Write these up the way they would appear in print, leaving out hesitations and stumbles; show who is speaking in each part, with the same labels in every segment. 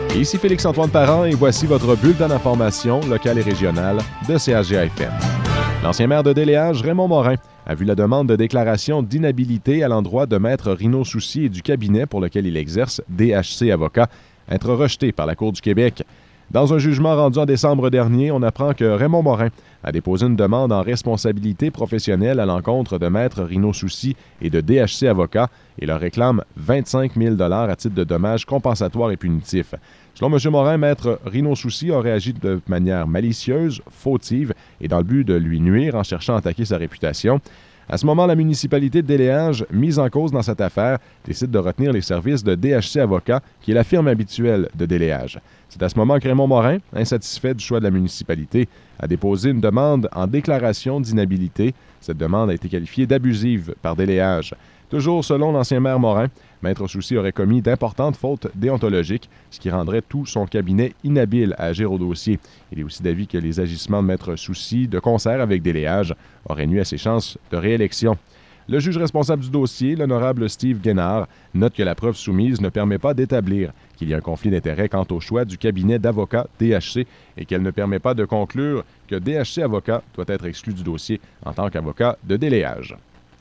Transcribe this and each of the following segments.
Speaker 1: Ici Félix-Antoine Parent et voici votre bulletin d'information locale et régionale de CHGA-FM. L'ancien maire de Déléage, Raymond Morin, a vu la demande de déclaration d'inhabilité à l'endroit de Maître Rino Soucy et du cabinet pour lequel il exerce, DHC Avocat, être rejetée par la Cour du Québec. Dans un jugement rendu en décembre dernier, on apprend que Raymond Morin a déposé une demande en responsabilité professionnelle à l'encontre de Maître Rino Soucy et de DHC Avocat et leur réclame 25 000 $ à titre de dommages compensatoires et punitifs. Selon M. Morin, Maître Rino Soucy aurait agi de manière malicieuse, fautive et dans le but de lui nuire en cherchant à attaquer sa réputation. À ce moment, la municipalité de Déléage, mise en cause dans cette affaire, décide de retenir les services de DHC Avocat, qui est la firme habituelle de Déléage. C'est à ce moment que Raymond Morin, insatisfait du choix de la municipalité, a déposé une demande en déclaration d'inhabilité. Cette demande a été qualifiée d'abusive par Déléage. Toujours selon l'ancien maire Morin, Maître Soucy aurait commis d'importantes fautes déontologiques, ce qui rendrait tout son cabinet inhabile à agir au dossier. Il est aussi d'avis que les agissements de Maître Soucy, de concert avec Déléage, auraient nui à ses chances de réélection. Le juge responsable du dossier, l'honorable Steve Guénard, note que la preuve soumise ne permet pas d'établir qu'il y a un conflit d'intérêts quant au choix du cabinet d'avocat DHC et qu'elle ne permet pas de conclure que DHC Avocat doit être exclu du dossier en tant qu'avocat de Déléage.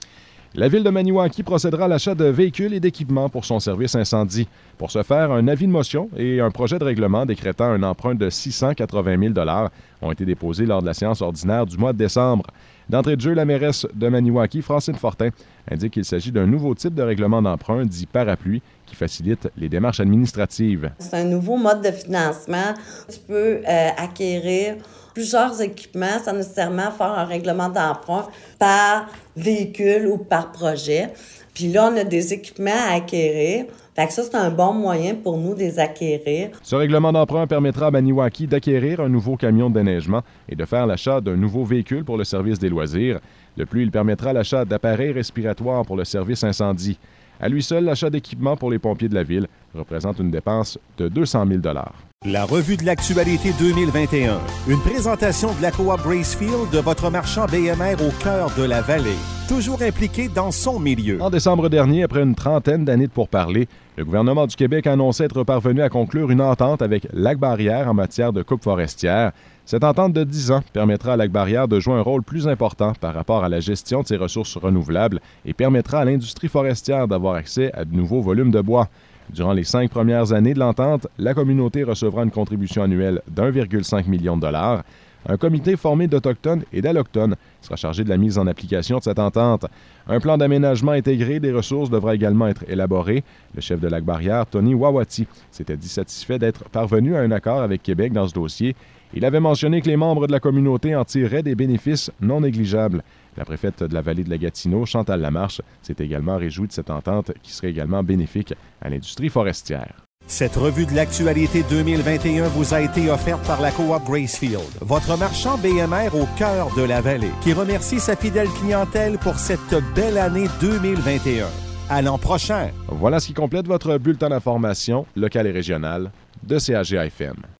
Speaker 1: La ville de Maniwaki procédera à l'achat de véhicules et d'équipements pour son service incendie. Pour ce faire, un avis de motion et un projet de règlement décrétant un emprunt de 680 000 $ ont été déposés lors de la séance ordinaire du mois de décembre. D'entrée de jeu, la mairesse de Maniwaki, Francine Fortin, indique qu'il s'agit d'un nouveau type de règlement d'emprunt dit parapluie qui facilite les démarches administratives.
Speaker 2: C'est un nouveau mode de financement. Tu peux acquérir plusieurs équipements sans nécessairement faire un règlement d'emprunt par véhicule ou par projet. Puis là, on a des équipements à acquérir. Fait que ça, c'est un bon moyen pour nous de les acquérir.
Speaker 1: Ce règlement d'emprunt permettra à Maniwaki d'acquérir un nouveau camion de déneigement et de faire l'achat d'un nouveau véhicule pour le service des loisirs. De plus, il permettra l'achat d'appareils respiratoires pour le service incendie. À lui seul, l'achat d'équipements pour les pompiers de la ville représente une dépense de 200 000 $.
Speaker 3: La revue de l'actualité 2021. Une présentation de la Coop Gracefield de votre marchand BMR au cœur de la vallée. Toujours impliqué dans son milieu.
Speaker 1: En décembre dernier, après une trentaine d'années de pourparlers, le gouvernement du Québec a annoncé être parvenu à conclure une entente avec Lac-Barrière en matière de coupe forestière. Cette entente de 10 ans permettra à Lac-Barrière de jouer un rôle plus important par rapport à la gestion de ses ressources renouvelables et permettra à l'industrie forestière d'avoir accès à de nouveaux volumes de bois. Durant les 5 premières années de l'entente, la communauté recevra une contribution annuelle d'1,5 million de $. Un comité formé d'Autochtones et d'Allochtones sera chargé de la mise en application de cette entente. Un plan d'aménagement intégré des ressources devra également être élaboré. Le chef de Lac-Barrière, Tony Wawati, s'était dit satisfait d'être parvenu à un accord avec Québec dans ce dossier. Il avait mentionné que les membres de la communauté en tireraient des bénéfices non négligeables. La préfète de la vallée de la Gatineau, Chantal Lamarche, s'est également réjouie de cette entente qui serait également bénéfique à l'industrie forestière.
Speaker 3: Cette revue de l'actualité 2021 vous a été offerte par la Coop Gracefield, votre marchand BMR au cœur de la vallée, qui remercie sa fidèle clientèle pour cette belle année 2021. À l'an prochain!
Speaker 1: Voilà ce qui complète votre bulletin d'information locale et régionale de CHGA-FM.